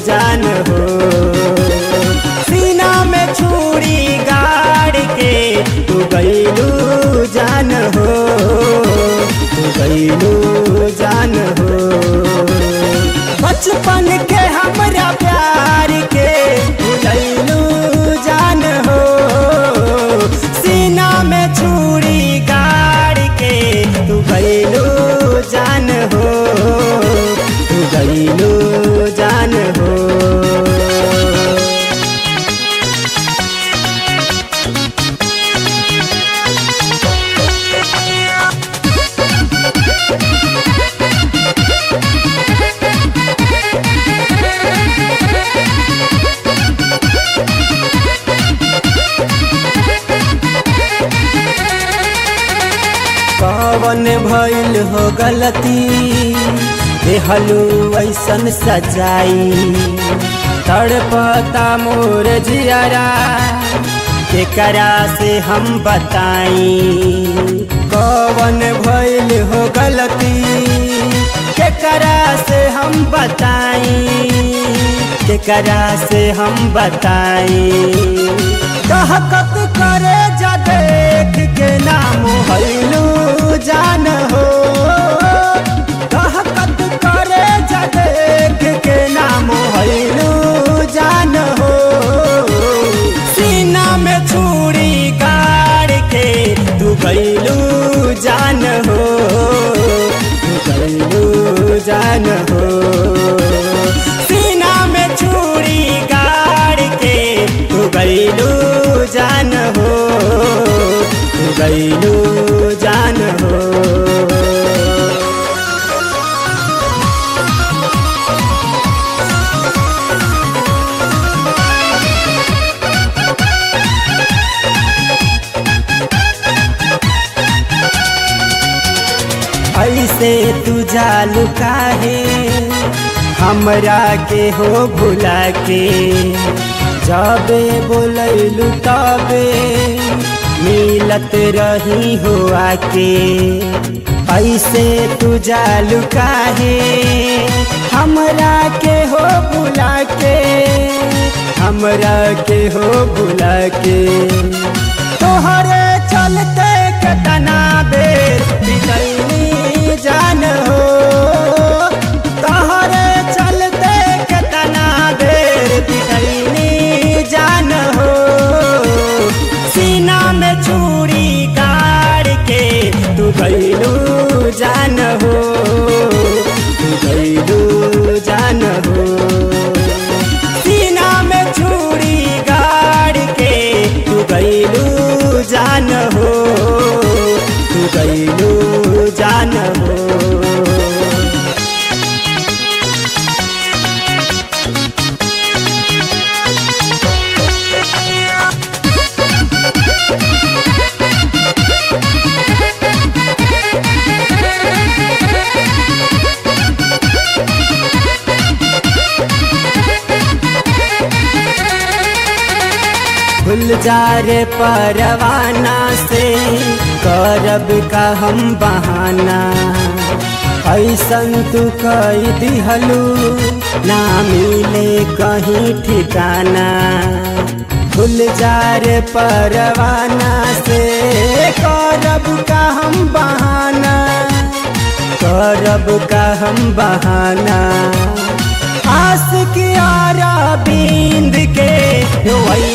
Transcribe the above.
जान हो। सीना में छुरी गाड़ के तू गईलू जान हो, तू गईलू जान हो। बचपन के हमरा प्यार के भुलैलू जान हो। सीना में छुरी गाड़ के तू गईलू जान हो, तू गईलू जान हो। कवन भइल हो गलती देहलू ऐसन सजाई। तड़पता मोर जियरा केकरा से हम बताई। कवन भइल हो गलती केकरा से हम बताई, केकरा से हम बताई। कहकत करे जा देख के नाम भइलू जान हो। कहकत करे जा देख के नाम भइलू जान हो। सीना में छुरी गाड़ के तू गईलू जान हो, तू गईलू जान हो। सीना में छुरी गाड़ के तू गईलू जान हो, तू गईलू जान हो। ऐसे तू जालू काहे हमरा के हो भुला के। जबे बोलैलू तबे मिलत रही हो आके। ऐसे तू जालू काहे हमरा के हो भुला के, हमरा के हो भुला के। तोहरे चलते केतना बेर बितैनी जान हो। तोहरे चलते केतना बेर बितैनी जान हो। सीना में छुरी गाड़ के तू गईलू जान हो, तू गईलू जान हो। सीना में छुरी गाड़ के तू गईलू जान हो, तू गईलू जान हो। भूल जा रे परवाना से करब का हम बहाना। ऐसन तू कई दिहलू ना मिले कहीं ठिकाना। भूल जा रे परवाना से करब का हम बहाना, करब का हम बहाना। आस की आरा बींद के